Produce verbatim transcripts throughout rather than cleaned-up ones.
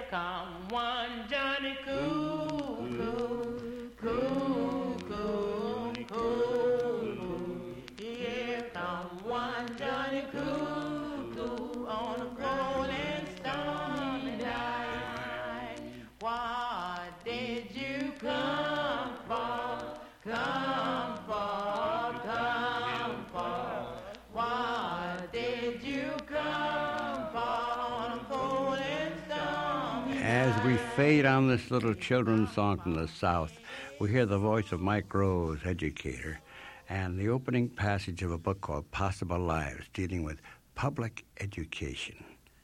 come one Johnny Cuckoo, Cuckoo, Cuckoo. Here come one Johnny Cuckoo on a cold and stormy night. What did you come for? Come for, come for. What did you come for on a cold and stormy night? As we fade on this little children's song from the South, we hear the voice of Mike Rose, educator, and the opening passage of a book called Possible Lives, dealing with public education.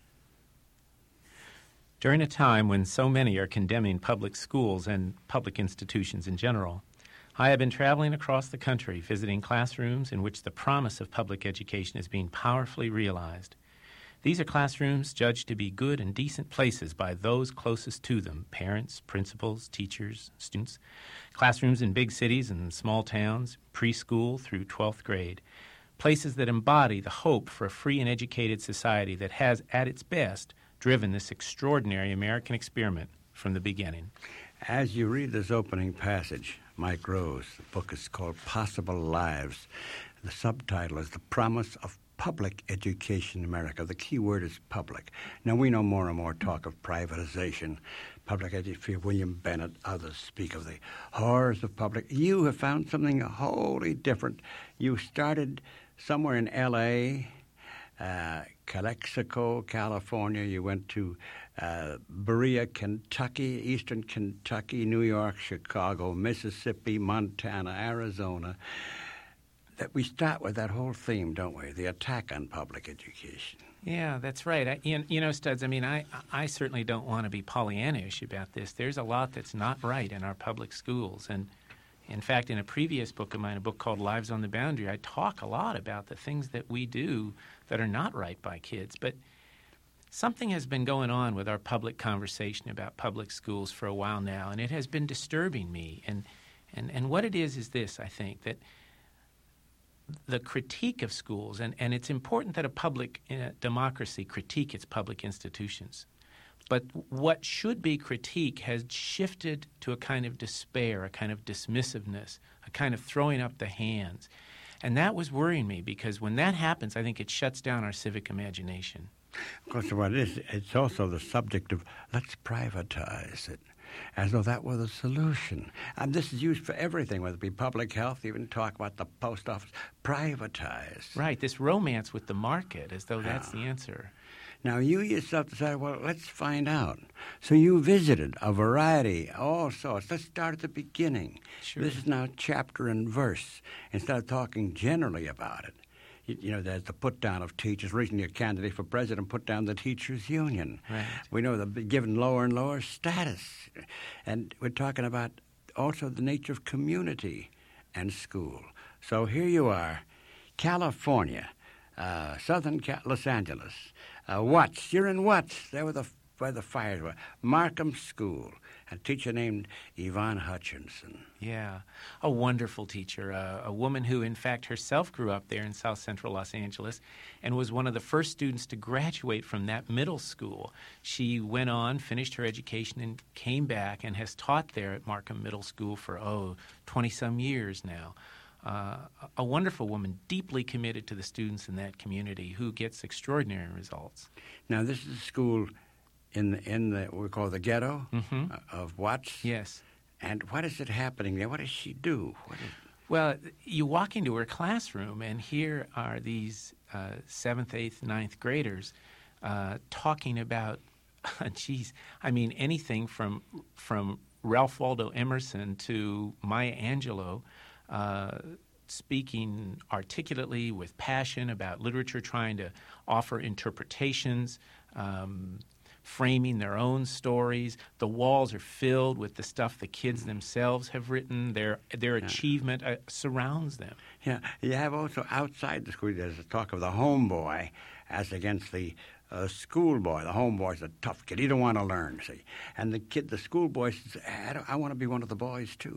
During a time when so many are condemning public schools and public institutions in general, I have been traveling across the country visiting classrooms in which the promise of public education is being powerfully realized. These are classrooms judged to be good and decent places by those closest to them, parents, principals, teachers, students. Classrooms in big cities and small towns, preschool through twelfth grade. Places that embody the hope for a free and educated society that has, at its best, driven this extraordinary American experiment from the beginning. As you read this opening passage, Mike Rose, the book is called Possible Lives. The subtitle is The Promise of Public Education in America. The key word is public. Now, we know more and more talk of privatization, public education. William Bennett, others speak of the horrors of public. You have found something wholly different. You started somewhere in L A, uh, Calexico, California. You went to uh, Berea, Kentucky, Eastern Kentucky, New York, Chicago, Mississippi, Montana, Arizona. That we start with that whole theme, don't we? The attack on public education. Yeah, that's right. I, you, you know, Studs, I mean, I, I certainly don't want to be Pollyannish about this. There's a lot that's not right in our public schools. And, in fact, in a previous book of mine, a book called Lives on the Boundary, I talk a lot about the things that we do that are not right by kids. But something has been going on with our public conversation about public schools for a while now, and it has been disturbing me. And, and, and what it is is this, I think, that the critique of schools, and, and it's important that a public uh, democracy critique its public institutions. But what should be critique has shifted to a kind of despair, a kind of dismissiveness, a kind of throwing up the hands. And that was worrying me because when that happens, I think it shuts down our civic imagination. Of course, what it is, it's also the subject of let's privatize it, as though that were the solution. And this is used for everything, whether it be public health, even talk about the post office, privatize. Right, this romance with the market, as though that's the answer. Now, you yourself decided, well, let's find out. So you visited a variety, all sorts. Let's start at the beginning. Sure. This is now chapter and verse, instead of talking generally about it. You, you know, there's the put-down of teachers. Recently, a candidate for president put down the teachers' union. Right. We know they're given lower and lower status. And we're talking about also the nature of community and school. So here you are, California, uh, southern Ca- Los Angeles. Uh, Watts, you're in Watts. There were the where the fires were. Markham School, a teacher named Yvonne Hutchinson. Yeah, a wonderful teacher, uh, a woman who, in fact, herself grew up there in South Central Los Angeles and was one of the first students to graduate from that middle school. She went on, finished her education, and came back and has taught there at Markham Middle School for, oh, twenty-some years now. Uh, a wonderful woman, deeply committed to the students in that community, who gets extraordinary results. Now, this is a school in the, in the what we call the ghetto mm-hmm. of Watts. Yes. And what is it happening there? What does she do? What is... Well, you walk into her classroom, and here are these uh, seventh, eighth, ninth graders uh, talking about, geez, I mean, anything from from Ralph Waldo Emerson to Maya Angelou. Uh, speaking articulately with passion about literature, trying to offer interpretations, um, framing their own stories. The walls are filled with the stuff the kids themselves have written. Their their yeah. achievement uh, surrounds them. Yeah, you have also outside the school, there's a talk of the homeboy as against the uh, schoolboy. The homeboy's a tough kid. He don't want to learn, see. And the kid, the schoolboy says, I, don't, I want to be one of the boys, too.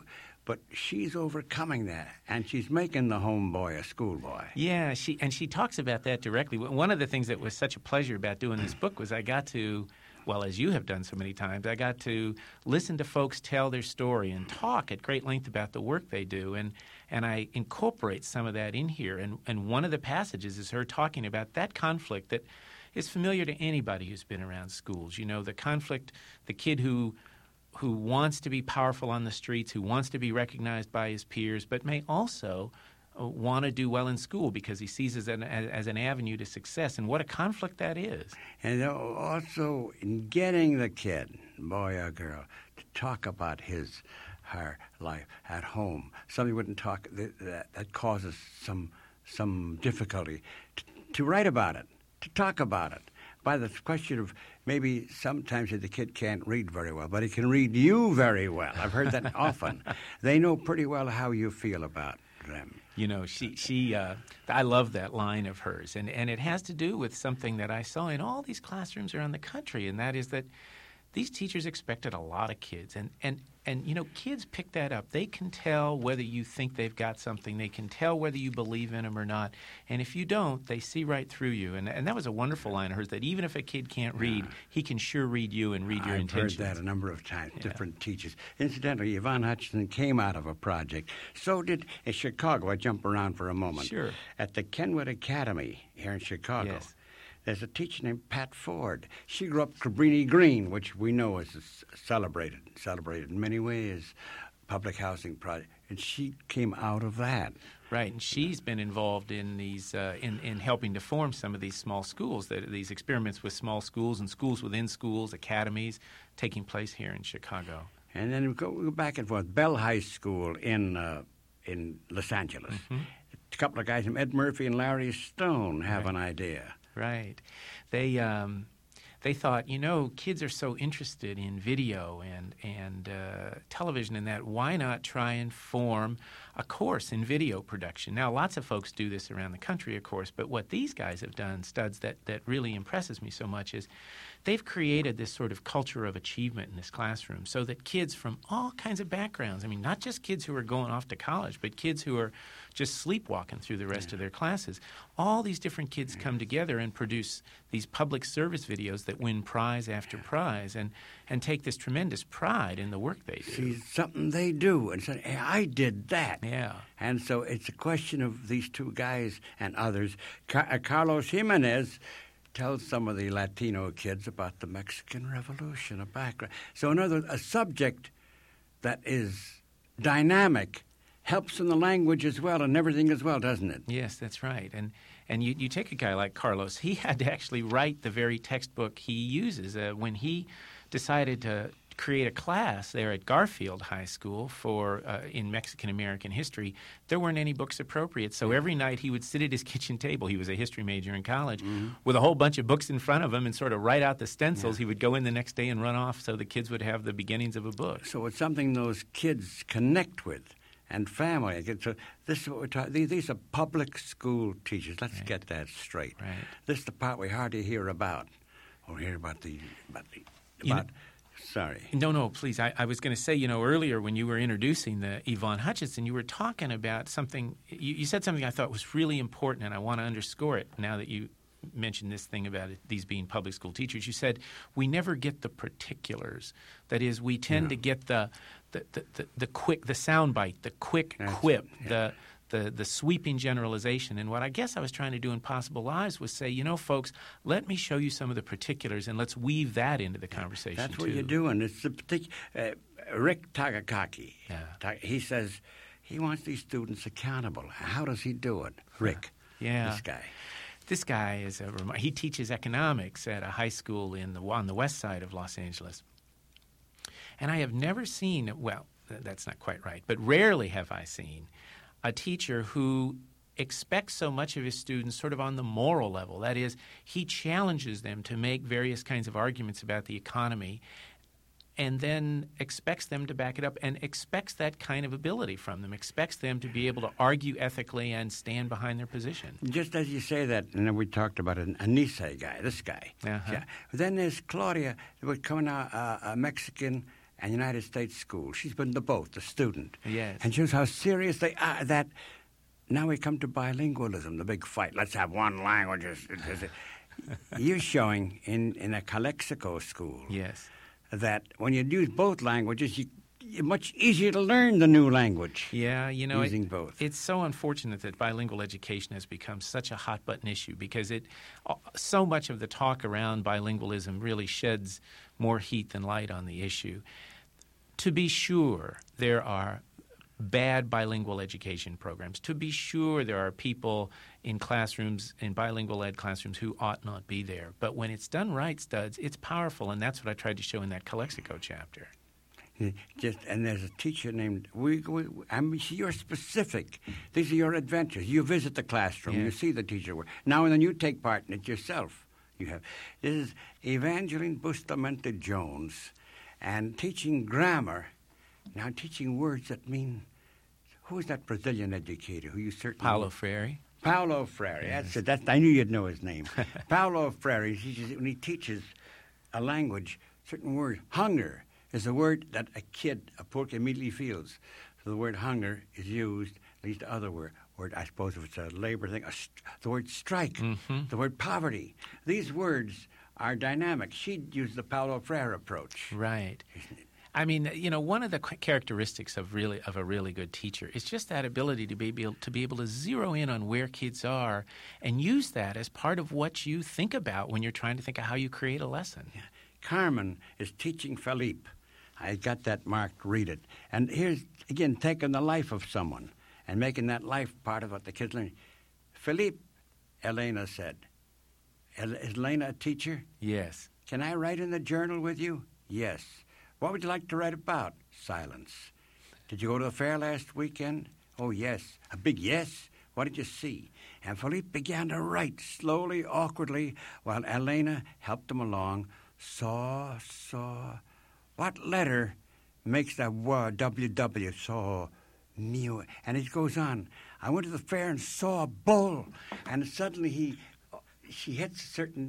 but she's overcoming that, and she's making the homeboy a schoolboy. Yeah, she and she talks about that directly. One of the things that was such a pleasure about doing this book was I got to, well, as you have done so many times, I got to listen to folks tell their story and talk at great length about the work they do, and and I incorporate some of that in here. And, and one of the passages is her talking about that conflict that is familiar to anybody who's been around schools. You know, the conflict, the kid who who wants to be powerful on the streets, who wants to be recognized by his peers, but may also uh, want to do well in school because he sees it as an, as an avenue to success. And what a conflict that is. And also in getting the kid, boy or girl, to talk about his, her life at home. Somebody wouldn't talk, that, that, that causes some, some difficulty. To, to write about it, to talk about it. By the question of maybe sometimes the kid can't read very well, but he can read you very well. I've heard that often. They know pretty well how you feel about them. You know, she, she uh, I love that line of hers, and, and it has to do with something that I saw in all these classrooms around the country, and that is that these teachers expected a lot of kids, and, and, and you know, kids pick that up. They can tell whether you think they've got something. They can tell whether you believe in them or not. And if you don't, they see right through you. And, and that was a wonderful line of hers, that even if a kid can't read, yeah. he can sure read you and read your I've intentions. I've heard that a number of times, yeah. different teachers. Incidentally, Yvonne Hutchinson came out of a project. So did in Chicago. I jump around for a moment. Sure. At the Kenwood Academy here in Chicago. Yes. There's a teacher named Pat Ford. She grew up Cabrini Green, which we know is a celebrated, celebrated in many ways, public housing project. And she came out of that. Right, and she's been involved in these, uh, in, in helping to form some of these small schools, that these experiments with small schools and schools within schools, academies, taking place here in Chicago. And then we go, we go back and forth. Bell High School in uh, in Los Angeles. Mm-hmm. A couple of guys named Ed Murphy and Larry Stone have right. an idea. Right. They um, they thought, you know, kids are so interested in video and and uh, television and that. Why not try and form a course in video production? Now, lots of folks do this around the country, of course, but what these guys have done, Studs, that, that really impresses me so much is they've created this sort of culture of achievement in this classroom so that kids from all kinds of backgrounds, I mean, not just kids who are going off to college, but kids who are just sleepwalking through the rest yeah. of their classes, all these different kids yeah. come together and produce these public service videos that win prize after prize and, and take this tremendous pride in the work they do. See, something they do and say, hey, I did that. Yeah. And so it's a question of these two guys and others. Car- Carlos Jimenez tells some of the Latino kids about the Mexican Revolution, a background. So in other words, a subject that is dynamic helps in the language as well and everything as well, doesn't it? Yes, that's right. And and you, you take a guy like Carlos, he had to actually write the very textbook he uses. Uh, when he decided to create a class there at Garfield High School for uh, in Mexican-American history, there weren't any books appropriate. So every night he would sit at his kitchen table. He was a history major in college, mm-hmm. with a whole bunch of books in front of him and sort of write out the stencils. Yeah. He would go in the next day and run off so the kids would have the beginnings of a book. So it's something those kids connect with. And family. So this is what we're talking. These, these are public school teachers. Let's right. get that straight. Right. This is the part we hardly hear about. Or hear about the about the about. You know, sorry. No, no, please. I, I was going to say, you know, earlier when you were introducing the Yvonne Hutchinson, you were talking about something. You, you said something I thought was really important, and I want to underscore it now that you mentioned this thing about it, these being public school teachers. You said we never get the particulars. That is, we tend yeah. to get the the, the, the the quick, the soundbite, the quick That's quip, yeah. the the the sweeping generalization. And what I guess I was trying to do in Possible Lives was say, you know, folks, let me show you some of the particulars, and let's weave that into the conversation. That's too. what you're doing. It's the particular. Uh, Rick Tagakaki. Yeah. He says he wants these students accountable. How does he do it, Rick? Yeah. This guy. This guy is a he teaches economics at a high school in the on the west side of Los Angeles. And I have never seen, well, that's not quite right, but rarely have I seen a teacher who expects so much of his students sort of on the moral level. That is, he challenges them to make various kinds of arguments about the economy and then expects them to back it up and expects that kind of ability from them, expects them to be able to argue ethically and stand behind their position. Just as you say that, and then we talked about an Nisei guy, this guy. Uh-huh. Yeah. Then there's Claudia, who was coming out, uh, a Mexican and United States schools. She's been to both, the student. Yes. And shows how serious they are that now we come to bilingualism, the big fight. Let's have one language. You're showing in, in a Calexico school Yes. that when you use both languages, you, you're much easier to learn the new language. Yeah, you know, using it, both. It's so unfortunate that bilingual education has become such a hot button issue because it so much of the talk around bilingualism really sheds more heat than light on the issue. To be sure, there are bad bilingual education programs. To be sure, there are people in classrooms, in bilingual ed classrooms, who ought not be there. But when it's done right, Studs, it's powerful, and that's what I tried to show in that Calexico chapter. Just and there's a teacher named. We, we, I mean, you're specific. These are your adventures. You visit the classroom. Yeah. You see the teacher work. Now and then you take part in it yourself. You have. This is Evangeline Bustamante Jones, and teaching grammar. Now teaching words that mean. Who is that Brazilian educator who you certainly. Paulo Freire. Paulo Freire. Yes. That's it. That's, I knew you'd know his name. Paulo Freire. He teaches, when he teaches a language, certain words. Hunger is a word that a kid, a poor kid, immediately feels. So the word hunger is used, at least the other word, word I suppose if it's a labor thing, a st- the word strike, Mm-hmm. the word poverty. These words are dynamic. She'd use the Paulo Freire approach. Right. I mean, you know, one of the characteristics of really of a really good teacher is just that ability to be able to be able to zero in on where kids are and use that as part of what you think about when you're trying to think of how you create a lesson. Yeah. Carmen is teaching Felipe. I got that marked, read it. And here's, again, taking the life of someone and making that life part of what the kids learn. Felipe, Elena said, is Elena a teacher? Yes. Can I write in the journal with you? Yes. What would you like to write about? Silence. Did you go to the fair last weekend? Oh, yes. A big yes? What did you see? And Felipe began to write, slowly, awkwardly, while Elena helped him along. Saw, saw. What letter makes that word, W W, saw, mu? And it goes on. I went to the fair and saw a bull. And suddenly he, she hits a certain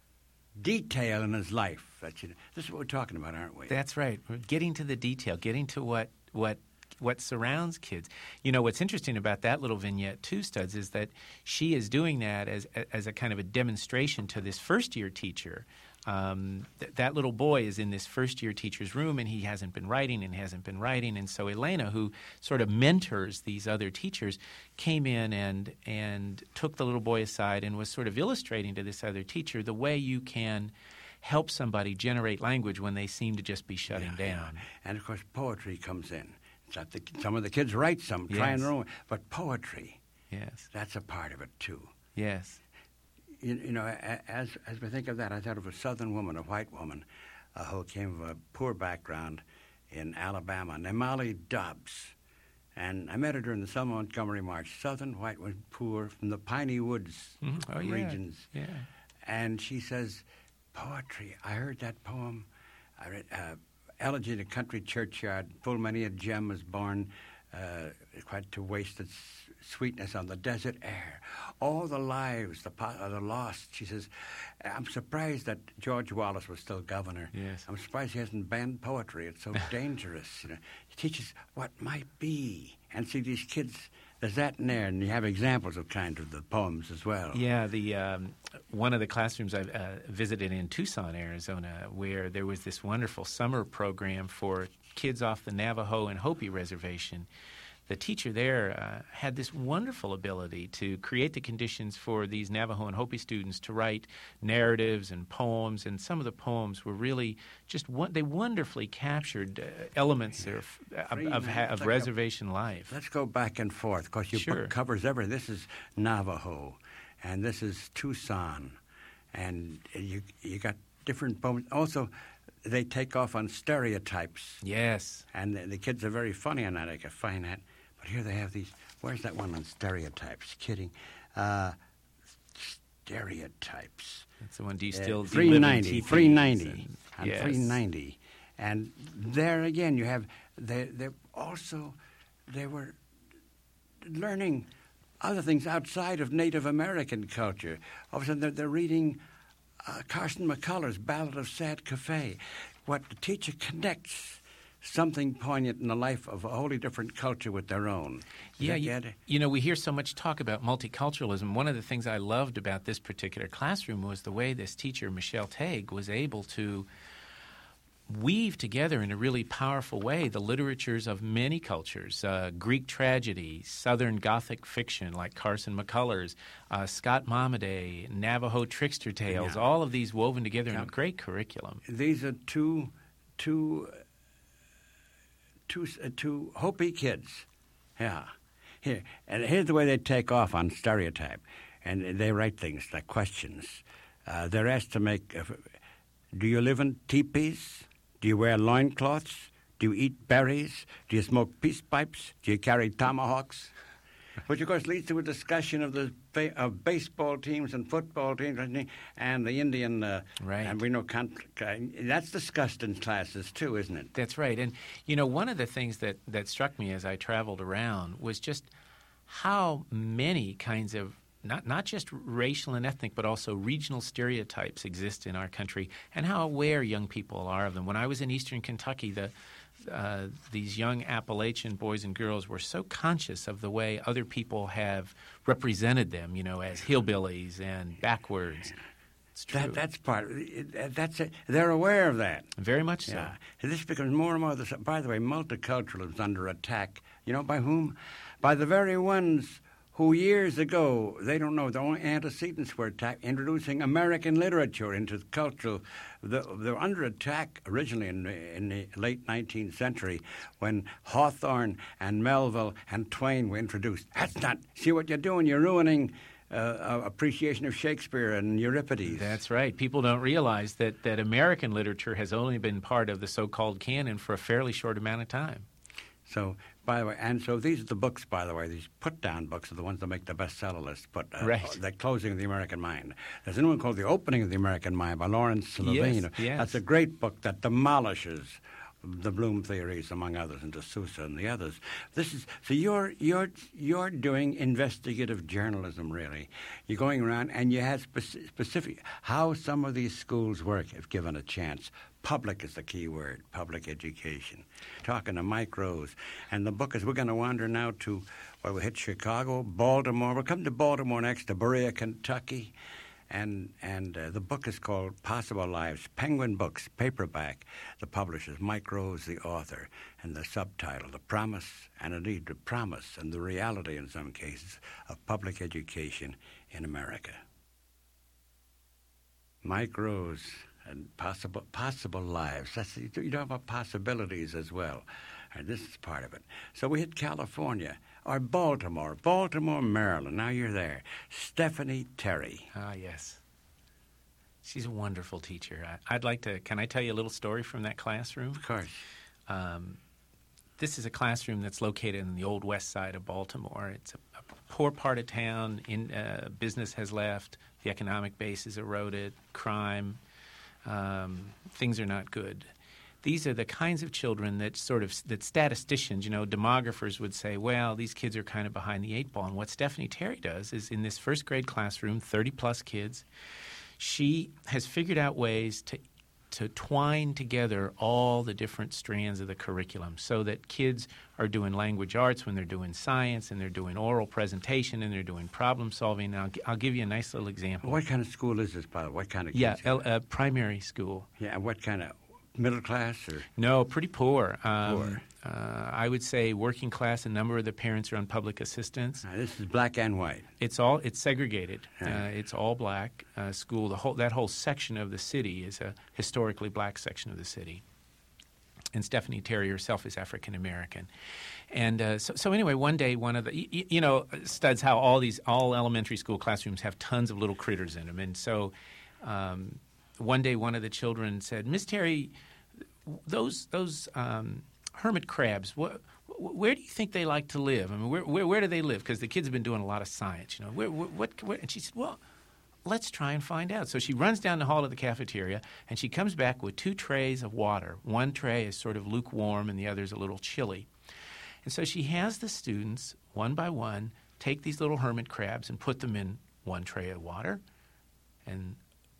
detail in his life. That you, this is what we're talking about, aren't we? That's right. We're getting to the detail, getting to what what what surrounds kids. You know, what's interesting about that little vignette too, Studs, is that she is doing that as as a kind of a demonstration to this first-year teacher. Um, th- that little boy is in this first-year teacher's room, and he hasn't been writing and hasn't been writing. And so Elena, who sort of mentors these other teachers, came in and and took the little boy aside and was sort of illustrating to this other teacher the way you can help somebody generate language when they seem to just be shutting Yeah, down. yeah. And, of course, poetry comes in. It's not the, some of the kids write some, try Yes. and their own, but poetry, Yes. that's a part of it, too. Yes. You, you know, a- as as we think of that, I thought of a Southern woman, a white woman, uh, who came from a poor background in Alabama, Nemali Dobbs. And I met her during the Selma Montgomery March. Southern white woman, poor, from the Piney Woods Mhm. Oh, yeah. regions. Yeah. And she says, poetry. I heard that poem. I read uh, Elegy in a Country Churchyard. Full many a gem is born, uh, quite to waste its sweetness on the desert air. All the lives, the, po- uh, the lost. She says, I'm surprised that George Wallace was still governor. Yes. I'm surprised he hasn't banned poetry. It's so dangerous. You know, he teaches what might be. And see, these kids, there's that in there, and you have examples of kind of the poems as well. Yeah, the um, one of the classrooms I uh, visited in Tucson, Arizona, where there was this wonderful summer program for kids off the Navajo and Hopi reservation. The teacher there uh, had this wonderful ability to create the conditions for these Navajo and Hopi students to write narratives and poems, and some of the poems were really just one, they wonderfully captured uh, elements Yeah. of of, of, ha- of Like a- reservation life. Let's go back and forth, because your Sure. book covers everything. This is Navajo, and this is Tucson, and you you got different poems. Also, they take off on stereotypes, Yes. and the, the kids are very funny on that. I can find that. But here they have these. Where's that one on stereotypes? Kidding. Uh, stereotypes. That's the one. Do you still do you three live in ninety, teepees three ninety, and- on yes. three ninety, and there again you have they they also they were learning other things outside of Native American culture. All of a sudden they're, they're reading uh, Carson McCullers' Ballad of Sad Cafe. What the teacher connects something poignant in the life of a wholly different culture with their own. Does yeah, that you, get it? you know, we hear so much talk about multiculturalism. One of the things I loved about this particular classroom was the way this teacher, Michelle Tague, was able to weave together in a really powerful way the literatures of many cultures, uh, Greek tragedy, Southern Gothic fiction like Carson McCullers, uh, Scott Momaday, Navajo trickster tales, Yeah. all of these woven together Yeah. in a great curriculum. These are two, two, two, uh, two Hopi kids. Yeah. Here, and here's the way they take off on stereotype. And they write things like questions. Uh, they're asked to make, uh, do you live in teepees? Do you wear loincloths? Do you eat berries? Do you smoke peace pipes? Do you carry tomahawks? Which, of course, leads to a discussion of the ba- of baseball teams and football teams and the Indian. Uh, Right. And we know con- that's discussed in classes too, isn't it? That's right. And, you know, one of the things that, that struck me as I traveled around was just how many kinds of Not not just racial and ethnic, but also regional stereotypes exist in our country, and how aware young people are of them. When I was in eastern Kentucky, the uh, these young Appalachian boys and girls were so conscious of the way other people have represented them, you know, as hillbillies and backwards. It's true. That, that's part. Of it. That's it. They're aware of that. Very much so. Yeah. This becomes more and more. The, by the way, multiculturalism is under attack. You know by whom? By the very ones who years ago, they don't know, their own antecedents were attacked, introducing American literature into the cultural. The, they were under attack originally in, in the late nineteenth century when Hawthorne and Melville and Twain were introduced. That's not, see what you're doing, you're ruining uh, appreciation of Shakespeare and Euripides. That's right. People don't realize that, that American literature has only been part of the so-called canon for a fairly short amount of time. So, by the way, and so these are the books, by the way, these put-down books are the ones that make the bestseller list, but uh, Right. The Closing of the American Mind. There's a new one called The Opening of the American Mind by Lawrence Levine. yes. That's a great book that demolishes the Bloom theories, among others, and D'Souza and the others. This is so you're you're you're doing investigative journalism, really. You're going around and you have speci- specific how some of these schools work if given a chance. Public is the key word, public education. Talking to Mike Rose. And the book is, we're going to wander now to, well, we hit Chicago, Baltimore. We'll come to Baltimore next, to Berea, Kentucky. And and uh, the book is called Possible Lives, Penguin Books, paperback. The publisher is Mike Rose, the author. And the subtitle, The Promise, and indeed the promise and the reality in some cases of public education in America. Mike Rose. And possible possible lives. That's, you talk about possibilities as well. And this is part of it. So we hit California, or Baltimore, Baltimore, Maryland. Now you're there. Stephanie Terry. Ah, yes. She's a wonderful teacher. I, I'd like to, can I tell you a little story from that classroom? Of course. Um, this is a classroom that's located in the old west side of Baltimore. It's a, a poor part of town. In, uh, business has left. The economic base is eroded. Crime. Um, things are not good. These are the kinds of children that sort of, that statisticians, you know, demographers would say, well, these kids are kind of behind the eight ball. And what Stephanie Terry does is in this first grade classroom, thirty-plus kids, she has figured out ways to to twine together all the different strands of the curriculum so that kids are doing language arts when they're doing science and they're doing oral presentation and they're doing problem solving. And I'll, I'll give you a nice little example. What kind of school is this, by the way? What kind of kids? Yeah, el- uh, primary school. Yeah, and what kind of, middle class or? No, pretty poor. Um, Poor. Uh, I would say working class. A number of the parents are on public assistance. Now, this is black and white. It's all it's segregated. Yeah. Uh, it's all black uh, school. The whole that whole section of the city is a historically black section of the city. And Stephanie Terry herself is African American. And uh, so, so anyway, one day, one of the you, you know studs how all these all elementary school classrooms have tons of little critters in them. And so, um, one day, one of the children said, "Miss Terry, those those." Um, hermit crabs, what, where do you think they like to live? I mean, where where, where do they live? Because the kids have been doing a lot of science, you know. Where, where, what, where? And she said, well, let's try and find out. So she runs down the hall of the cafeteria, and she comes back with two trays of water. One tray is sort of lukewarm, and the other is a little chilly. And so she has the students, one by one, take these little hermit crabs and put them in one tray of water, and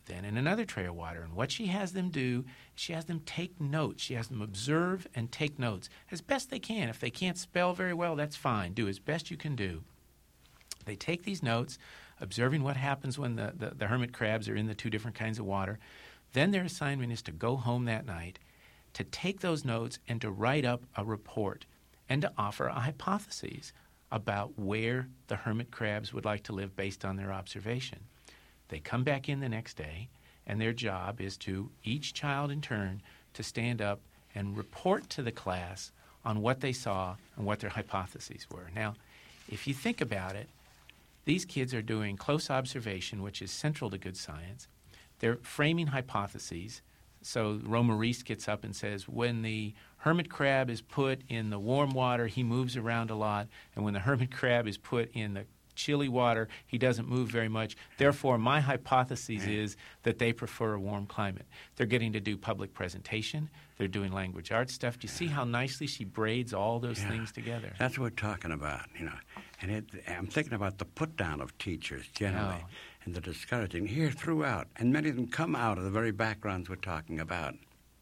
then in another tray of water. And what she has them do, she has them take notes. She has them observe and take notes as best they can. If they can't spell very well, that's fine. Do as best you can do. They take these notes, observing what happens when the, the, the hermit crabs are in the two different kinds of water. Then their assignment is to go home that night, to take those notes and to write up a report and to offer a hypothesis about where the hermit crabs would like to live based on their observation. They come back in the next day, and their job is to, each child in turn, to stand up and report to the class on what they saw and what their hypotheses were. Now, if you think about it, these kids are doing close observation, which is central to good science. They're framing hypotheses. So Roma Reese gets up and says, when the hermit crab is put in the warm water, he moves around a lot, and when the hermit crab is put in the chilly water, he doesn't move very much. Therefore, my hypothesis is that they prefer a warm climate. They're getting to do public presentation. They're doing language arts stuff. Do you see how nicely she braids all those yeah. things together? That's what we're talking about, you know. And it, I'm thinking about the put-down of teachers generally Oh. and the discouraging here throughout. And many of them come out of the very backgrounds we're talking about.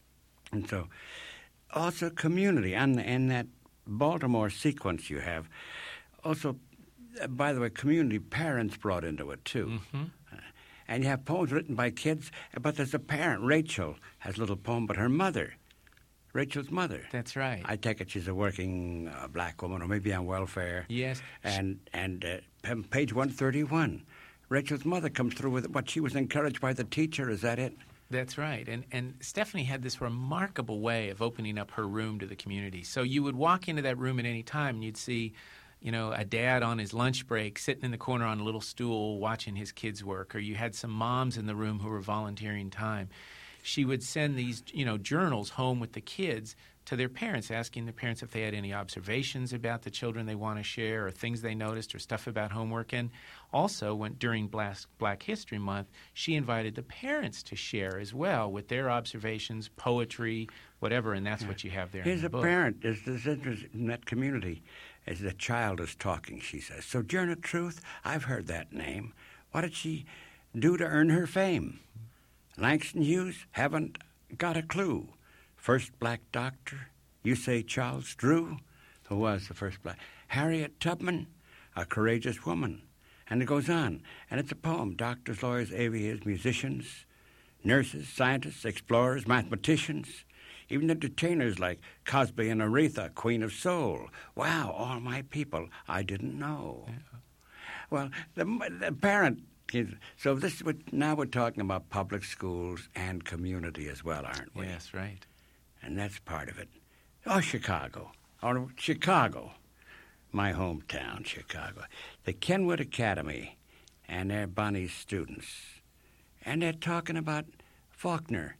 And so also community. And in that Baltimore sequence you have, also, uh, by the way, community parents brought into it, too. Mm-hmm. Uh, and you have poems written by kids, but there's a parent. Rachel has a little poem, but her mother, Rachel's mother. That's right. I take it she's a working uh, black woman or maybe on welfare. Yes. And, and uh, page one thirty-one, Rachel's mother comes through with what she was encouraged by the teacher. Is that it? That's right. And and Stephanie had this remarkable way of opening up her room to the community. So you would walk into that room at any time and you'd see, you know, a dad on his lunch break sitting in the corner on a little stool watching his kids work, or you had some moms in the room who were volunteering time. She would send these, you know, journals home with the kids to their parents, asking the parents if they had any observations about the children they want to share or things they noticed or stuff about homework. And also, when, during Black, Black History Month, she invited the parents to share as well with their observations, poetry, whatever, and that's yeah. what you have there Here's in the a book. parent. There's this interest in that community as the child is talking, she says. Sojourner Truth, I've heard that name. What did she do to earn her fame? Langston Hughes, haven't got a clue. First black doctor, you say Charles Drew, who was the first black. Harriet Tubman, a courageous woman. And it goes on. And it's a poem. Doctors, lawyers, aviators, musicians, nurses, scientists, explorers, mathematicians, even entertainers like Cosby and Aretha, Queen of Soul. Wow, all my people I didn't know. Yeah. Well, the, the parent... So this is what, now we're talking about public schools and community as well, aren't we? Yes, right. And that's part of it. Oh, Chicago. Or Chicago, my hometown, Chicago. The Kenwood Academy, and they're Bonnie's students. And they're talking about Faulkner.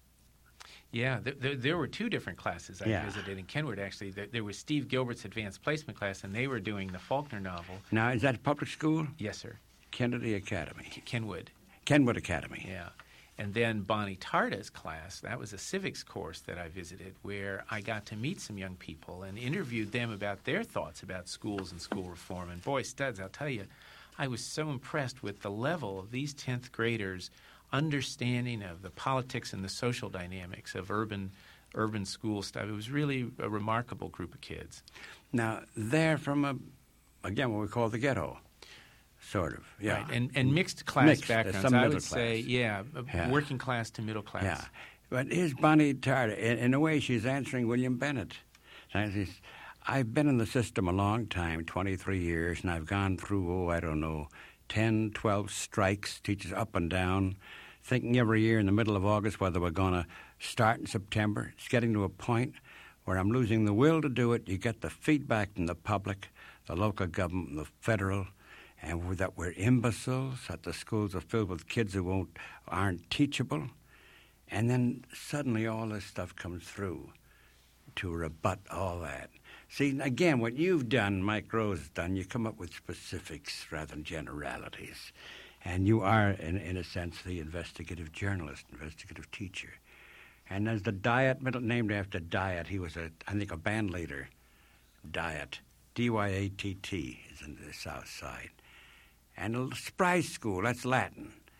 Yeah, there, there, there were two different classes I yeah. visited in Kenwood, actually. There, there was Steve Gilbert's advanced placement class, and they were doing the Faulkner novel. Now, is that a public school? Yes, sir. Kennedy Academy. Kenwood. Kenwood Academy. Yeah. And then Bonnie Tarda's class, that was a civics course that I visited where I got to meet some young people and interviewed them about their thoughts about schools and school reform. And boy, Studs, I'll tell you, I was so impressed with the level of these tenth graders' understanding of the politics and the social dynamics of urban urban school stuff. It was really a remarkable group of kids. Now, they're from, a, again, what we call the ghetto. Sort of, yeah. Right. And, and mixed class mixed, backgrounds. Some I middle would class. say, yeah, yeah, working class to middle class. Yeah. But here's Bonnie Tarda. In, in a way, she's answering William Bennett. Says, I've been in the system a long time, twenty-three years, and I've gone through, oh, I don't know, ten, twelve strikes, teachers up and down, thinking every year in the middle of August whether we're going to start in September. It's getting to a point where I'm losing the will to do it. You get the feedback from the public, the local government, the federal, and that we're imbeciles, that the schools are filled with kids who won't, aren't teachable. And then suddenly all this stuff comes through to rebut all that. See, again, what you've done, Mike Rose has done, you come up with specifics rather than generalities. And you are, in, in a sense, the investigative journalist, investigative teacher. And there's the Diet, middle named after Diet. He was, a, I think, a band leader. Diet, D Y A T T, is in the South Side. And a Spry School, that's Latin.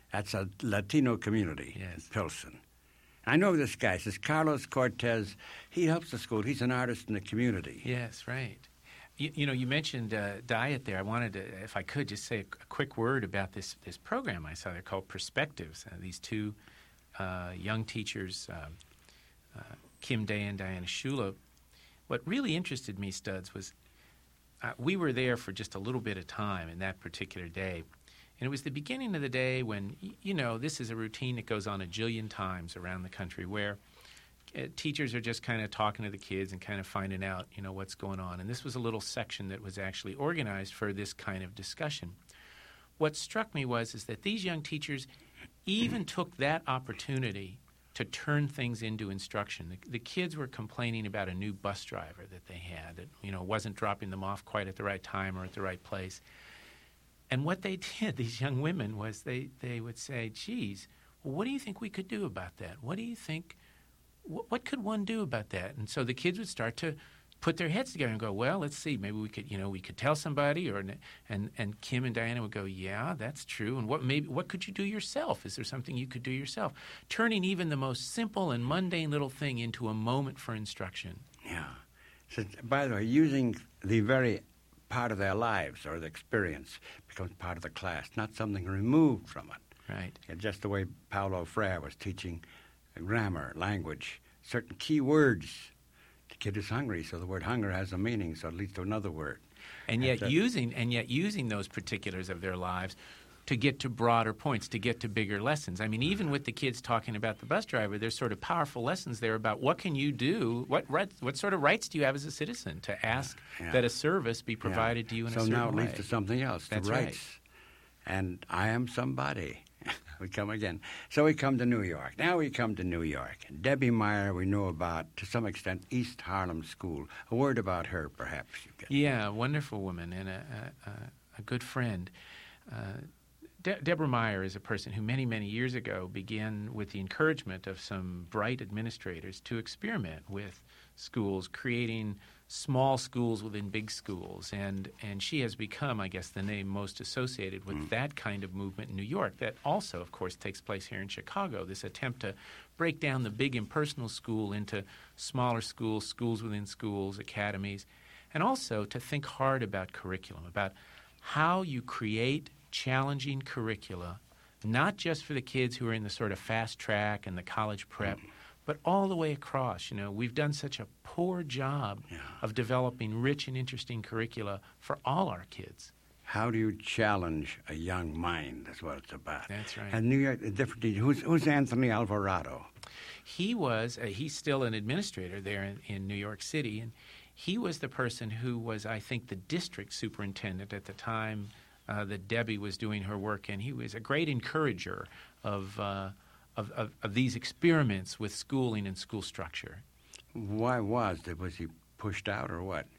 That's a Latino community Yes. in Pilsen. I know this guy. This is Carlos Cortez. He helps the school. He's an artist in the community. Yes, right. You, you know, you mentioned uh, diet there. I wanted to, if I could, just say a, a quick word about this this program I saw there called Perspectives. Uh, these two uh, young teachers, uh, uh, Kim Day and Diana Shula. What really interested me, Studs, was uh, we were there for just a little bit of time in that particular day. And it was the beginning of the day when, you know, this is a routine that goes on a jillion times around the country where uh, teachers are just kind of talking to the kids and kind of finding out, you know, what's going on. And this was a little section that was actually organized for this kind of discussion. What struck me was is that these young teachers even took that opportunity to turn things into instruction. The, the kids were complaining about a new bus driver that they had that, you know, wasn't dropping them off quite at the right time or at the right place. And what they did, these young women, was they, they would say, geez, well, what do you think we could do about that? What do you think, wh- what could one do about that? And so the kids would start to put their heads together and go, well, let's see, maybe we could, you know, we could tell somebody, or and and Kim and Diana would go, yeah, that's true. And what maybe what could you do yourself? Is there something you could do yourself? Turning even the most simple and mundane little thing into a moment for instruction. Yeah. So, by the way, using the very part of their lives or the experience becomes part of the class, not something removed from it. Right. Yeah, just the way Paulo Freire was teaching grammar, language, certain key words. The kid is hungry, so the word hunger has a meaning, so it leads to another word. And yet that, using and yet using those particulars of their lives to get to broader points, to get to bigger lessons. I mean, even with the kids talking about the bus driver, there's sort of powerful lessons there about what can you do, what right, what sort of rights do you have as a citizen to ask yeah. that a service be provided yeah. to you in so a certain way. So now it leads to something else, That's the rights. Right. And I am somebody. We come again. So we come to New York. Now we come to New York. Debbie Meyer we know about, to some extent, East Harlem School. A word about her, perhaps. You can. Yeah, a wonderful woman and a, a, a good friend. Uh, De- Deborah Meyer is a person who many, many years ago began with the encouragement of some bright administrators to experiment with schools, creating small schools within big schools. And, and she has become, I guess, the name most associated with mm. that kind of movement in New York that also, of course, takes place here in Chicago, this attempt to break down the big impersonal school into smaller schools, schools within schools, academies, and also to think hard about curriculum, about how you create challenging curricula, not just for the kids who are in the sort of fast track and the college prep, mm. but all the way across. You know, we've done such a poor job yeah. of developing rich and interesting curricula for all our kids. How do you challenge a young mind? That's what it's about. That's right. And New York, different. Who's, who's Anthony Alvarado? He was, uh, he's still an administrator there in, in New York City, and he was the person who was, I think, the district superintendent at the time uh, that Debbie was doing her work, and he was a great encourager of, uh, of, of, of these experiments with schooling and school structure. Why was that? Was he pushed out or what?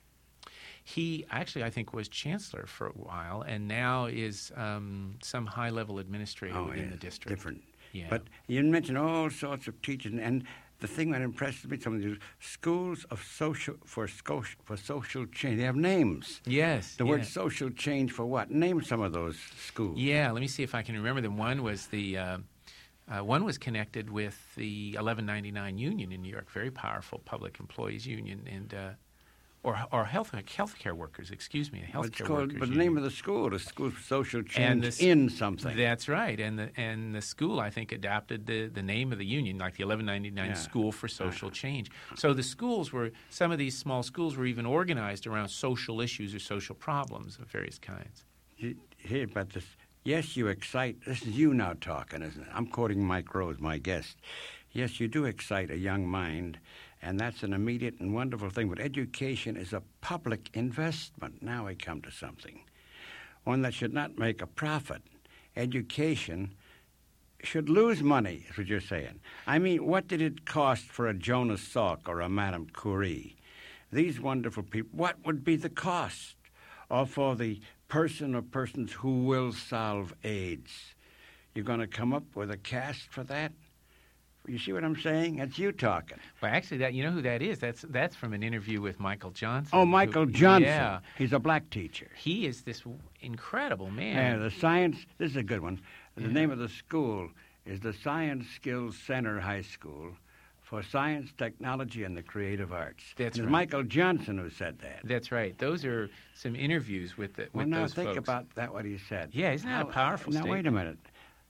He actually, I think, was chancellor for a while, and now is um, some high-level administrator oh, within yeah, the district. Different. Yeah. But you mentioned all sorts of teaching, and the thing that impresses me, some of these schools of social for social for social change. They have names. Yes. The yeah. word social change for what? Name some of those schools. Yeah. Let me see if I can remember them. One was the. Uh, Uh, one was connected with the eleven ninety-nine union in New York, very powerful public employees union, and uh, or or health healthcare workers, excuse me, Well, healthcare it's called, workers. But the union. name of the school, the School for Social Change this, in something. That's right, and the and the school I think adopted the, the name of the union, like the eleven ninety-nine yeah. School for Social Change. So the schools were some of these small schools were even organized around social issues or social problems of various kinds. You hear about this? Yes, you excite. This is you now talking, isn't it? I'm quoting Mike Rose, my guest. Yes, you do excite a young mind, and that's an immediate and wonderful thing. But education is a public investment. Now we come to something. One that should not make a profit. Education should lose money, is what you're saying. I mean, what did it cost for a Jonas Salk or a Madame Curie? These wonderful people, what would be the cost? Or for the person or persons who will solve AIDS. You're going to come up with a cast for that? You see what I'm saying? That's you talking. Well, actually, that you know who that is? That's that's from an interview with Michael Johnson. Oh, Michael who, Johnson. Yeah. He's a black teacher. He is this incredible man. Yeah, the science, this is a good one. The Yeah. name of the school is the Science Skills Center High School for Science, Technology, and the Creative Arts. That's and it's right. Michael Johnson who said that. That's right. Those are some interviews with the, with Well, now those think folks. about that, what he said. Yeah, isn't that a How- powerful Now, statement? wait a minute.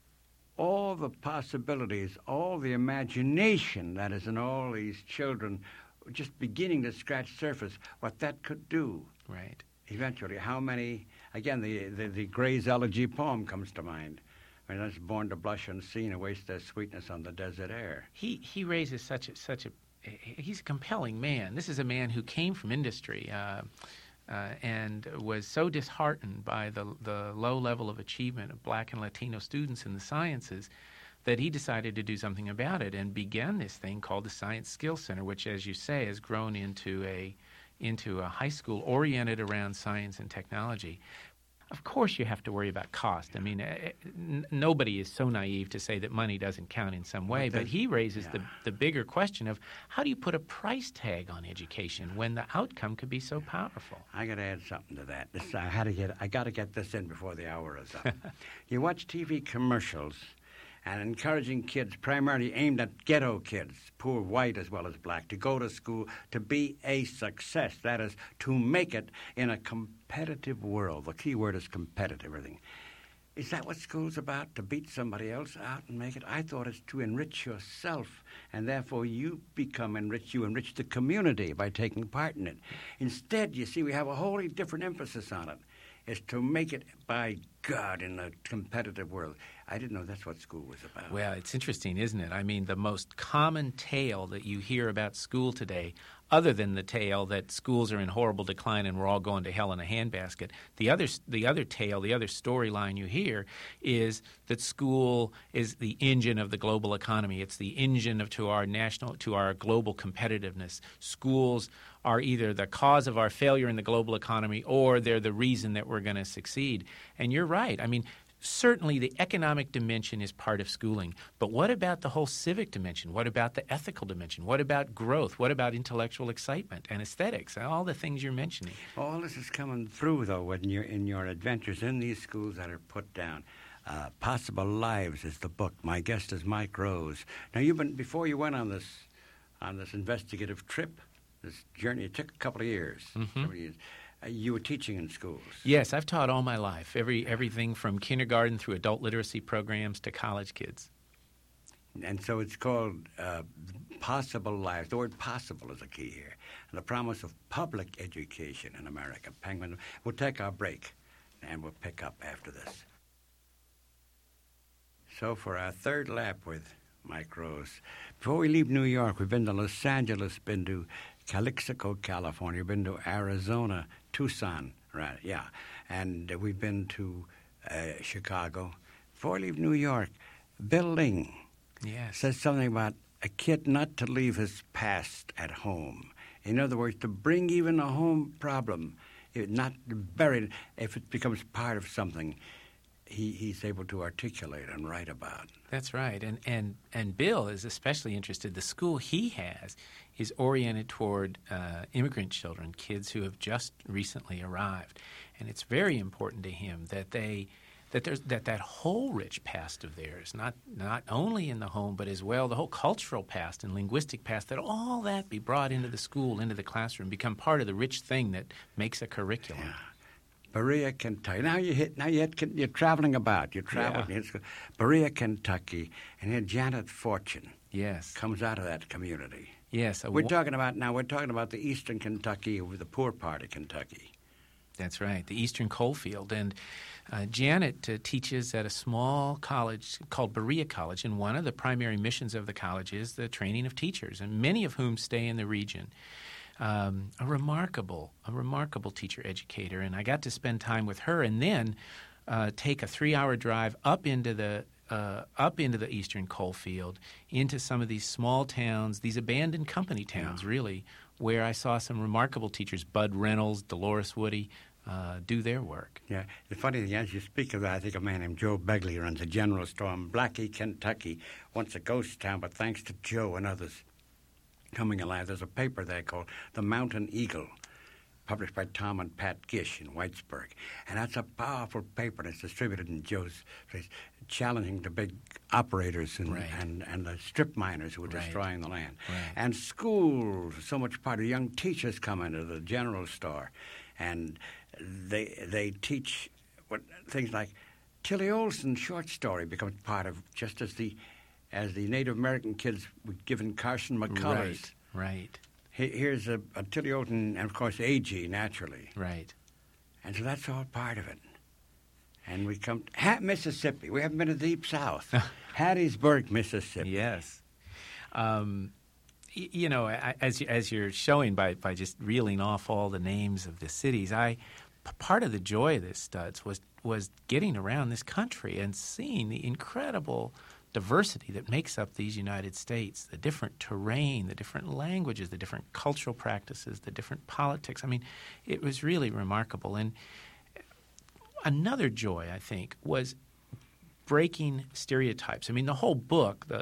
All the possibilities, all the imagination that is in all these children just beginning to scratch surface, what that could do Right. eventually. How many, again, the, the, the Gray's Elegy poem comes to mind. When it's born to blush unseen and waste their sweetness on the desert air. He he raises such a such a he's a compelling man. This is a man who came from industry uh, uh, and was so disheartened by the the low level of achievement of black and Latino students in the sciences that he decided to do something about it and began this thing called the Science Skills Center, which, as you say, has grown into a into a high school oriented around science and technology. Of course, you have to worry about cost. I mean, uh, n- nobody is so naive to say that money doesn't count in some way, but he raises yeah. the, the bigger question of how do you put a price tag on education when the outcome could be so powerful? I got to add something to that. This, I had to get. I got to get this in before the hour is up. You watch T V commercials, and encouraging kids, primarily aimed at ghetto kids, poor white as well as black, to go to school to be a success. That is, to make it in a competitive world. The key word is competitive. Everything. Is that what school's about? To beat somebody else out and make it? I thought it's to enrich yourself, and therefore you become enriched. You enrich the community by taking part in it. Instead, you see, we have a wholly different emphasis on it. It's to make it, by God, in a competitive world. I didn't know that's what school was about. Well, it's interesting, isn't it? I mean, the most common tale that you hear about school today, other than the tale that schools are in horrible decline and we're all going to hell in a handbasket, the other the other tale, the other storyline you hear is that school is the engine of the global economy. It's the engine of to our national, to our global competitiveness. Schools are either the cause of our failure in the global economy or they're the reason that we're going to succeed. And you're right. I mean, certainly the economic dimension is part of schooling, but what about the whole civic dimension? What about the ethical dimension? What about growth? What about intellectual excitement and aesthetics? All the things you're mentioning. All this is coming through, though, when you're in your adventures in these schools that are put down. Uh, Possible Lives is the book. My guest is Mike Rose. Now, you've been before you went on this on this investigative trip, this journey. It took a couple of years. Mm-hmm. Several years. Uh, you were teaching in schools. Yes, I've taught all my life, every everything from kindergarten through adult literacy programs to college kids. And so it's called uh, Possible Lives. The word possible is a key here. And the promise of public education in America. Penguin. We'll take our break, and we'll pick up after this. So for our third lap with Mike Rose, before we leave New York, we've been to Los Angeles, been to Calexico, California, been to Arizona, Tucson, right, yeah. And uh, we've been to uh, Chicago. Before we leave New York, Bill Ling Yes. says something about a kid not to leave his past at home. In other words, to bring even a home problem, it not buried, if it becomes part of something, he, he's able to articulate and write about. That's right. And, and, and Bill is especially interested. The school he has is oriented toward uh, immigrant children, kids who have just recently arrived. And it's very important to him that they that there's that, that whole rich past of theirs, not not only in the home, but as well the whole cultural past and linguistic past, that all that be brought into the school, into the classroom, become part of the rich thing that makes a curriculum. Yeah. Berea, Kentucky. Now you hit. Now you hit, you're traveling about. You're traveling. Yeah. It's Berea, Kentucky, and here Janet Fortune Yes. comes out of that community. Yes. a We're wo- talking about now. We're talking about the eastern Kentucky, with the poor part of Kentucky. That's right, the Eastern Coalfield. And uh, Janet uh, teaches at a small college called Berea College, and one of the primary missions of the college is the training of teachers, and many of whom stay in the region. Um, a remarkable, a remarkable teacher educator, and I got to spend time with her, and then uh, take a three-hour drive up into the uh, up into the Eastern Coalfield, into some of these small towns, these abandoned company towns, Yeah. really, where I saw some remarkable teachers: Bud Reynolds, Dolores Woody, uh, do their work. Yeah, the funny thing is, you speak of that, I think a man named Joe Begley runs a general store in Blackie, Kentucky. Once a ghost town, but thanks to Joe and others coming alive, there's a paper there called The Mountain Eagle, published by Tom and Pat Gish in Whitesburg. And that's a powerful paper, and it's distributed in Joe's place, challenging the big operators and, Right. and, and the strip miners who were Right. destroying the land. Right. And schools, so much part of young teachers come into the general store, and they they teach what things like Tilly Olsen's short story becomes part of, just as the as the Native American kids were given Carson McCullers. Right, right, He- Here's a, a Tilly Olsen, and of course A G naturally, right. and so that's all part of it. And we come to Hat, Mississippi. We haven't been to the Deep South. Hattiesburg, Mississippi. Yes. Um, y- you know, I- as you, as you're showing by, by just reeling off all the names of the cities, I p- part of the joy of this, Studs, was was getting around this country and seeing the incredible diversity that makes up these United States, the different terrain, the different languages, the different cultural practices, the different politics. I mean, it was really remarkable. And another joy, I think, was breaking stereotypes. I mean, the whole book, the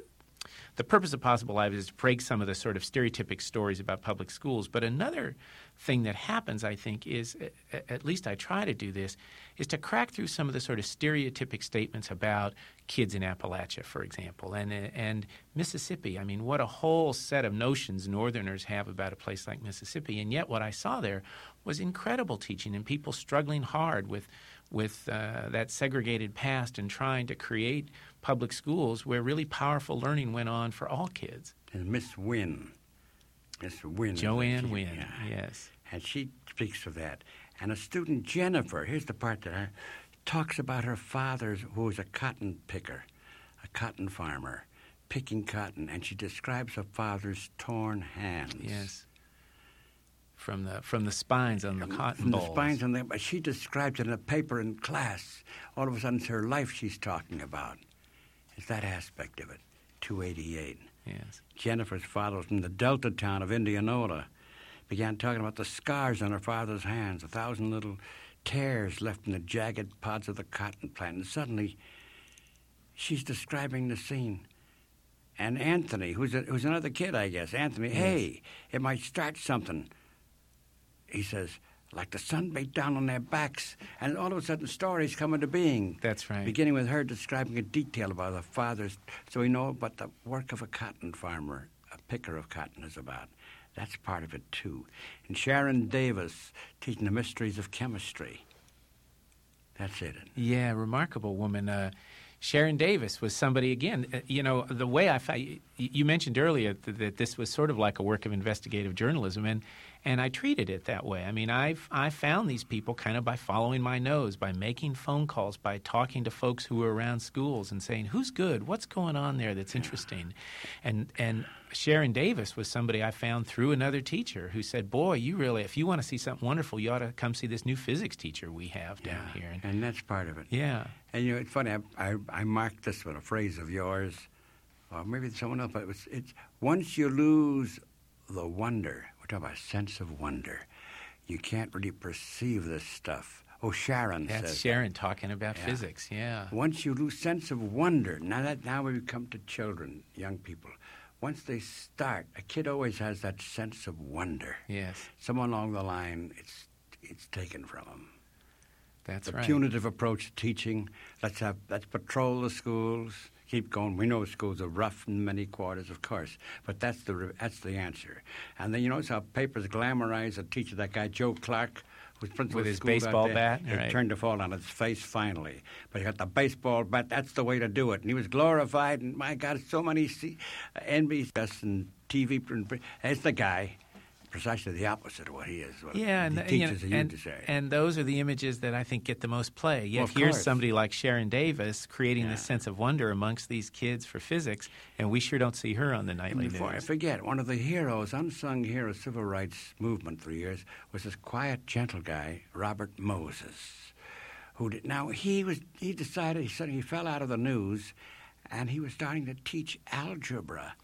the purpose of Possible Lives is to break some of the sort of stereotypic stories about public schools. But another thing that happens, I think, is, at least I try to do this, is to crack through some of the sort of stereotypic statements about kids in Appalachia, for example, and and Mississippi. I mean, what a whole set of notions Northerners have about a place like Mississippi. And yet what I saw there was incredible teaching and people struggling hard with with uh, that segregated past and trying to create public schools where really powerful learning went on for all kids. And Miss Wynn. Miss Wynn. is Joanne the- Wynn, yeah. yes. And she speaks of that. And a student, Jennifer, here's the part that I, talks about her father, who was a cotton picker, a cotton farmer, picking cotton, and she describes her father's torn hands. Yes. From the from the spines on the cotton From the balls. spines on the, but she describes it in a paper in class. All of a sudden, it's her life she's talking about. It's that aspect of it. two eighty-eight. Yes. Jennifer's father was from the Delta town of Indianola. Began talking about the scars on her father's hands, a thousand little tears left in the jagged pods of the cotton plant. And suddenly, she's describing the scene. And Anthony, who's, a, who's another kid, I guess, Anthony, Yes. hey, it might start something. He says, like the sun beat down on their backs, and all of a sudden stories come into being. That's right. Beginning with her describing in detail about her father's, so we know what the work of a cotton farmer, a picker of cotton, is about. That's part of it, too. And Sharon Davis teaching the mysteries of chemistry. That's it. Yeah, remarkable woman. Uh, Sharon Davis was somebody, again, uh, you know, the way I found, you, you mentioned earlier that, that this was sort of like a work of investigative journalism, and and I treated it that way. I mean, I've, I found these people kind of by following my nose, by making phone calls, by talking to folks who were around schools and saying, who's good? What's going on there that's interesting? And and Sharon Davis was somebody I found through another teacher who said, boy, you really, if you want to see something wonderful, you ought to come see this new physics teacher we have down Yeah, here. And, and that's part of it. yeah. And, you know, it's funny, I, I, I marked this with a phrase of yours, or maybe it's someone else, but it was, it's, once you lose the wonder, we're talking about a sense of wonder, you can't really perceive this stuff. Oh, Sharon That's says Sharon talking about Yeah. physics, yeah. Once you lose sense of wonder, now that now we come to children, young people, once they start, a kid always has that sense of wonder. Yes, Somewhere along the line, it's it's taken from them. that's The right. punitive approach to teaching. Let's have let's patrol the schools. Keep going. We know schools are rough in many quarters, of course, but that's the re- that's the answer. And then you notice how papers glamorize a teacher, that guy Joe Clark, who's principal With of his schools out baseball there. bat, It right. turned to fall on his face finally, but he got the baseball bat. That's the way to do it. And he was glorified. And my God, so many C- uh, N B C and T V. It's the guy. Precisely the opposite of what he is. What Yeah, and, he the- you know, teaches you and, to say. and those are the images that I think get the most play. Yet Well, of here's course. somebody like Sharon Davis creating Yeah. this sense of wonder amongst these kids for physics, and we sure don't see her on the And nightly before I news. forget, one of the heroes, unsung hero of civil rights movement for years, was this quiet, gentle guy, Robert Moses, who did, now he was he decided he said he fell out of the news, and he was starting to teach algebra.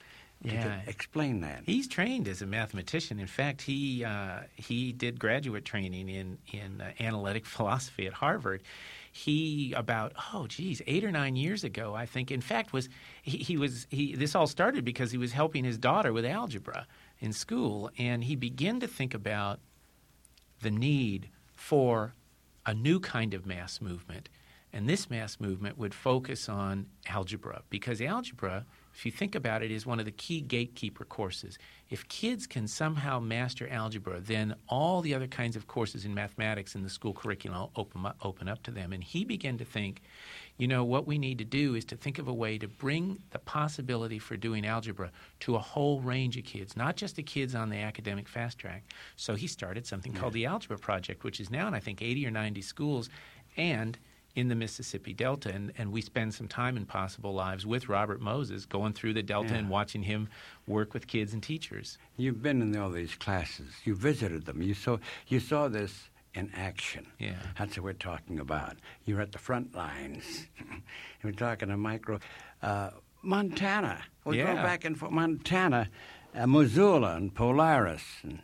Yeah. Explain that. He's trained as a mathematician. In fact, he uh, he did graduate training in, in uh, analytic philosophy at Harvard. He about oh geez eight or nine years ago, I think. In fact, was he, he was he. This all started because he was helping his daughter with algebra in school, and he began to think about the need for a new kind of mass movement, and this mass movement would focus on algebra because algebra, if you think about it, is one of the key gatekeeper courses. If kids can somehow master algebra, then all the other kinds of courses in mathematics in the school curriculum open up, open up to them. And he began to think, you know, what we need to do is to think of a way to bring the possibility for doing algebra to a whole range of kids, not just the kids on the academic fast track. So he started something yeah. called the Algebra Project, which is now in, I think, eighty or ninety schools and in the Mississippi Delta, and, and we spend some time in Possible Lives with Robert Moses going through the Delta yeah. and watching him work with kids and teachers. You've been in all these classes. You visited them. You saw you saw this in action. Yeah. That's what we're talking about. You're at the front lines. We're talking to Micro. Uh, Montana. We yeah. go back and forth. Montana, uh, Missoula, and Polaris, and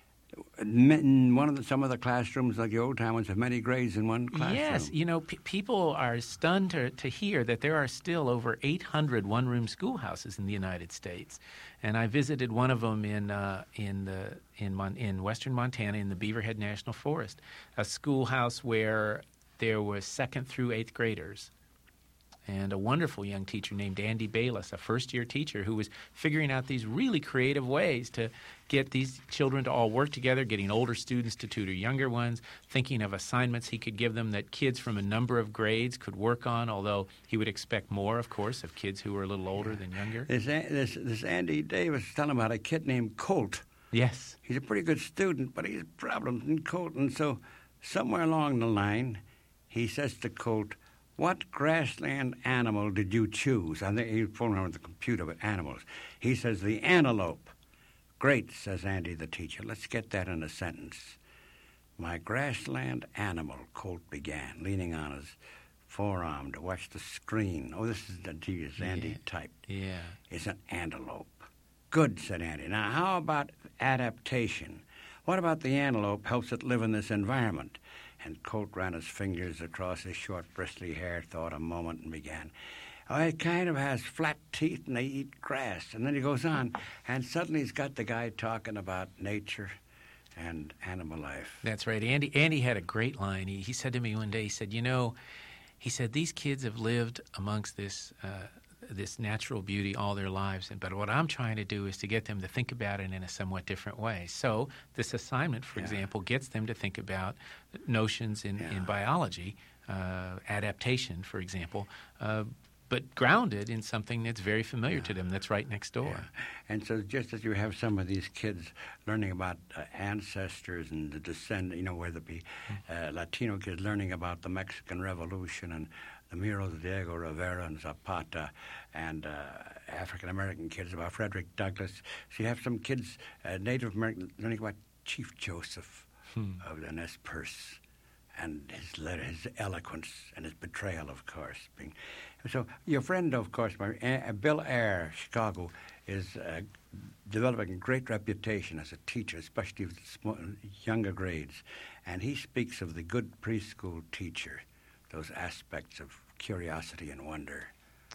in one of the, some of the classrooms, like the old time ones, have many grades in one classroom. Yes, you know, p- people are stunned to, to hear that there are still over eight hundred one-room schoolhouses in the United States, and I visited one of them in uh, in the in Mon- in western Montana in the Beaverhead National Forest, a schoolhouse where there were second through eighth graders. And a wonderful young teacher named Andy Bayless, a first-year teacher who was figuring out these really creative ways to get these children to all work together, getting older students to tutor younger ones, thinking of assignments he could give them that kids from a number of grades could work on, although he would expect more, of course, of kids who were a little older than younger. This, this, this Andy Davis is telling about a kid named Colt. Yes. He's a pretty good student, but he has problems in Colt. And so somewhere along the line, he says to Colt, "What grassland animal did you choose?" I think he's pulling around the computer with animals. He says, "The antelope." "Great," says Andy, the teacher. "Let's get that in a sentence." "My grassland animal," Colt began, leaning on his forearm to watch the screen. Oh, this is the genius Andy yeah. typed. Yeah. "It's an antelope." "Good," said Andy. "Now, how about adaptation? What about the antelope helps it live in this environment?" And Colt ran his fingers across his short, bristly hair, thought a moment, and began. "Oh, it kind of has flat teeth, and they eat grass." And then he goes on, and suddenly he's got the guy talking about nature and animal life. That's right. Andy Andy had a great line. He, he said to me one day, he said, you know, he said, these kids have lived amongst this uh, this natural beauty all their lives, and but what I'm trying to do is to get them to think about it in a somewhat different way. So this assignment, for yeah. example, gets them to think about notions in, yeah. in biology, uh, adaptation, for example, uh, but grounded in something that's very familiar yeah. to them, that's right next door. Yeah. And so just as you have some of these kids learning about uh, ancestors and the descent, you know, whether it be uh, Latino kids learning about the Mexican Revolution and the murals of Diego Rivera and Zapata, and uh, African-American kids about Frederick Douglass. So you have some kids, uh, Native American, learning about Chief Joseph hmm. of the Nez Perce, and his letter, his eloquence, and his betrayal, of course. Being, so your friend, of course, my, uh, Bill Eyre, Chicago, is uh, developing a great reputation as a teacher, especially with small, younger grades. And he speaks of the good preschool teacher, those aspects of curiosity and wonder.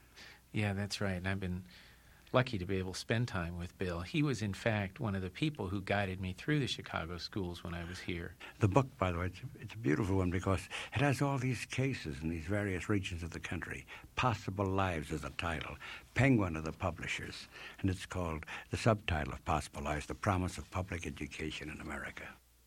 Yeah, that's right. And I've been lucky to be able to spend time with Bill. He was, in fact, one of the people who guided me through the Chicago schools when I was here. The book, by the way, it's a, it's a beautiful one because it has all these cases in these various regions of the country. Possible Lives is the title. Penguin are the publishers. And it's called, the subtitle of Possible Lives, The Promise of Public Education in America.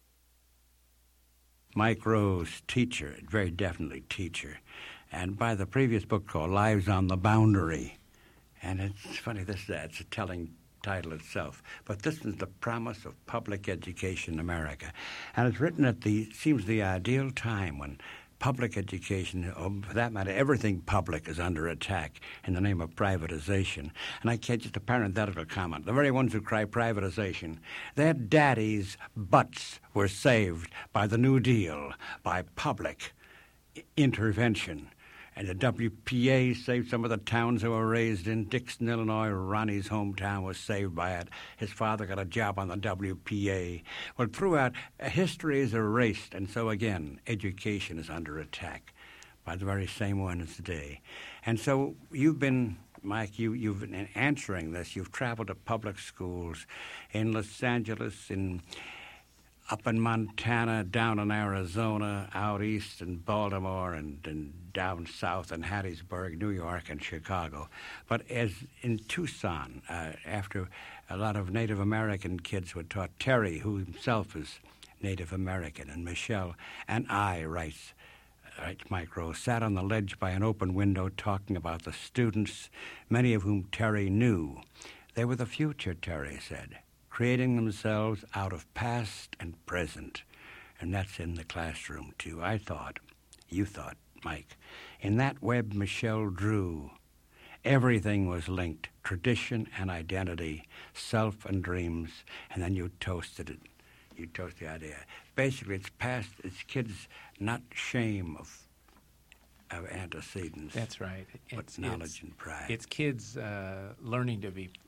Mike Rose, teacher, very definitely teacher. And by the previous book called Lives on the Boundary. And it's funny, this that's a telling title itself. But this is The Promise of Public Education in America. And it's written at the, seems the ideal time when public education, or for that matter, everything public is under attack in the name of privatization. And I can't, just a parenthetical comment. The very ones who cry privatization, their daddies' butts were saved by the New Deal, by public intervention. And the W P A saved some of the towns they were raised in. Dixon, Illinois, Ronnie's hometown, was saved by it. His father got a job on the W P A. Well, throughout, uh, history is erased, and so again, education is under attack by the very same ones today. And so you've been, Mike, you, you've been answering this. You've traveled to public schools in Los Angeles, in up in Montana, down in Arizona, out east in Baltimore, and, and down south in Hattiesburg, New York, and Chicago. But as in Tucson, uh, after a lot of Native American kids were taught, Terry, who himself is Native American, and Michelle, and I, writes, writes Mike Rose, sat on the ledge by an open window talking about the students, many of whom Terry knew. They were the future, Terry said, creating themselves out of past and present. And that's in the classroom, too. I thought, you thought, Mike, in that web Michelle drew, everything was linked, tradition and identity, self and dreams, and then you toasted it. You toast the idea. Basically, it's past, it's kids, not shame of, of antecedents. That's right. But It's, knowledge it's, and pride. It's kids uh, learning to be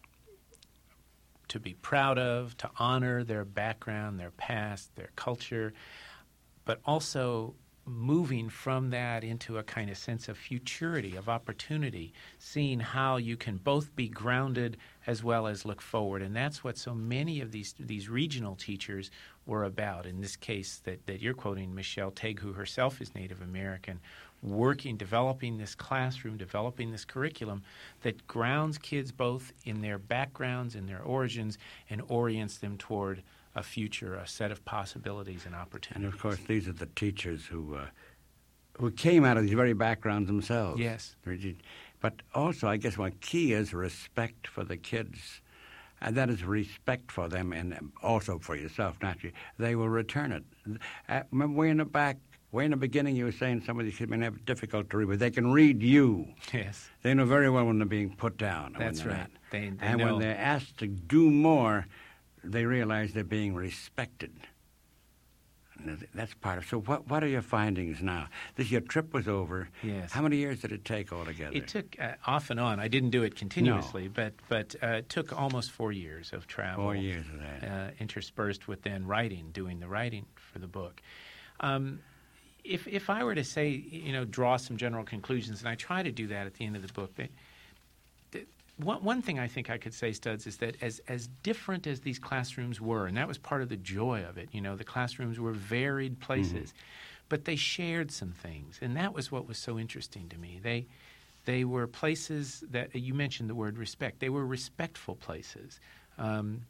to be proud of, to honor their background, their past, their culture, but also moving from that into a kind of sense of futurity, of opportunity, seeing how you can both be grounded as well as look forward. And that's what so many of these these regional teachers were about. In this case that, that you're quoting, Michelle Tague, who herself is Native American, working, developing this classroom, developing this curriculum that grounds kids both in their backgrounds, in their origins, and orients them toward a future, a set of possibilities and opportunities. And, of course, these are the teachers who uh, who came out of these very backgrounds themselves. Yes. But also, I guess one key is respect for the kids. And that is respect for them and also for yourself, naturally. They will return it. Uh, remember, way in the back, way in the beginning, you were saying some of these kids may have difficult to read, but they can read you. Yes. They know very well when they're being put down. That's right. They, they and know. when they're asked to do more, they realize they're being respected. And that's part of. So, what what are your findings now? This your trip was over. Yes. How many years did it take altogether? It took uh, off and on. I didn't do it continuously, no. but but uh, it took almost four years of travel. Four years of that. Uh, interspersed with then writing, doing the writing for the book. Um, if if I were to say, you know, draw some general conclusions, and I try to do that at the end of the book, they, they, one, one thing I think I could say, Studs, is that as as different as these classrooms were, and that was part of the joy of it, you know, the classrooms were varied places, mm-hmm. but they shared some things, and that was what was so interesting to me. They they were places that, you mentioned the word respect, they were respectful places. Um,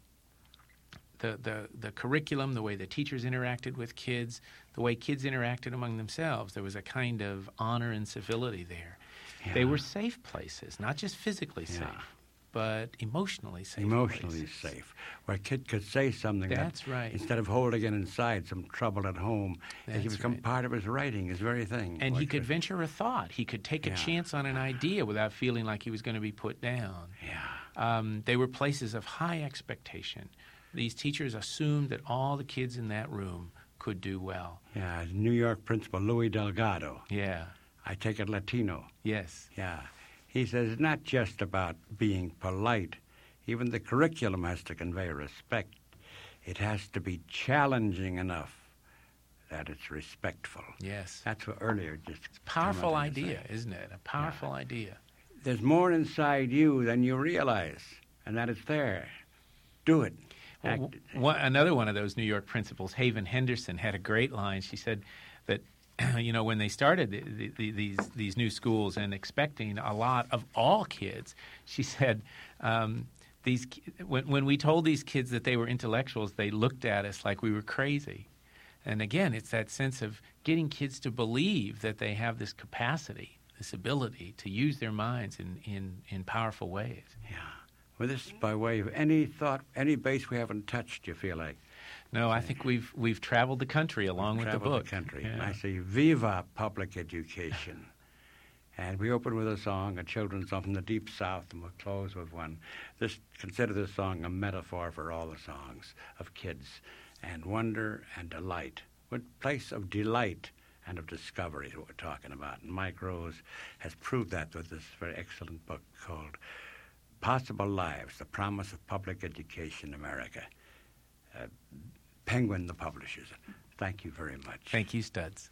The, the, the curriculum, the way the teachers interacted with kids, the way kids interacted among themselves, there was a kind of honor and civility there. Yeah. They were safe places, not just physically yeah. safe, but emotionally safe Emotionally places. safe, where a kid could say something That's that, right. instead of holding it inside, some trouble at home, That's it could become right. part of his writing, his very thing. And like he could a, venture a thought. He could take yeah. a chance on an idea without feeling like he was going to be put down. Yeah. Um, they were places of high expectation. These teachers assumed that all the kids in that room could do well. Yeah, New York principal Louis Delgado. Yeah. I take it Latino. Yes. Yeah. He says it's not just about being polite. Even the curriculum has to convey respect. It has to be challenging enough that it's respectful. Yes. That's what earlier just... It's a powerful idea, isn't it? A powerful yeah. idea. There's more inside you than you realize, and that it's there. Do it. Well, one, another one of those New York principals, Haven Henderson, had a great line. She said that, you know, when they started the, the, the, these these new schools and expecting a lot of all kids, she said, um, these when, when we told these kids that they were intellectuals, they looked at us like we were crazy. And again, it's that sense of getting kids to believe that they have this capacity, this ability to use their minds in, in, in powerful ways. Yeah. Well, this is by way of any thought, any base we haven't touched, you feel like? No, I think we've we've traveled the country along we've with the book. the country. Yeah. I say, Viva Public Education. And we open with a song, a children's song from the Deep South, and we'll close with one. This, consider this song a metaphor for all the songs of kids, and wonder and delight. What place of delight and of discovery is what we're talking about. And Mike Rose has proved that with this very excellent book called Possible Lives, The Promise of Public Education in America. Uh, Penguin, the publishers. Thank you very much. Thank you, Studs.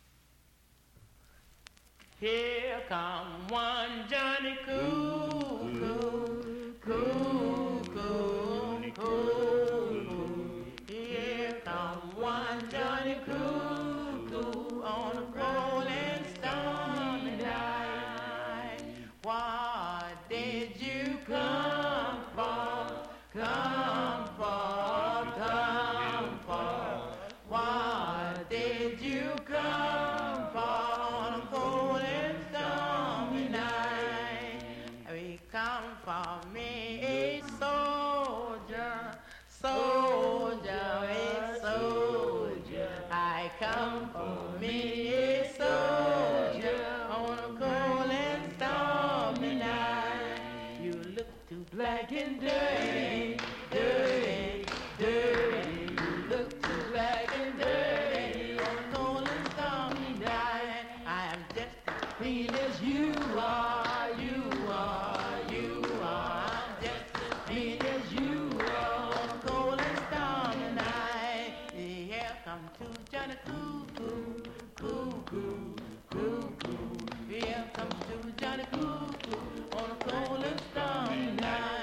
Here come one Johnny Cuckoo, Cuckoo, Cuckoo, Cuckoo. Here come one Johnny Cuckoo on a rolling stormy night. What did you come for? Come for, come for. What did you come for on a cold and stormy night? We come for me a soldier, soldier, a soldier. I come for me a soldier on a cold and stormy night. You look too black and dirty, dirty, dirty. You look too black and dirty on a cold and stormy night. I am just as clean as you are, you are, you are. I'm just as clean as you are on a cold and stormy night. Here come two Johnny Cuckoo, Cuckoo, Cuckoo. Here comes two Johnny Cuckoo on a cold and stormy night.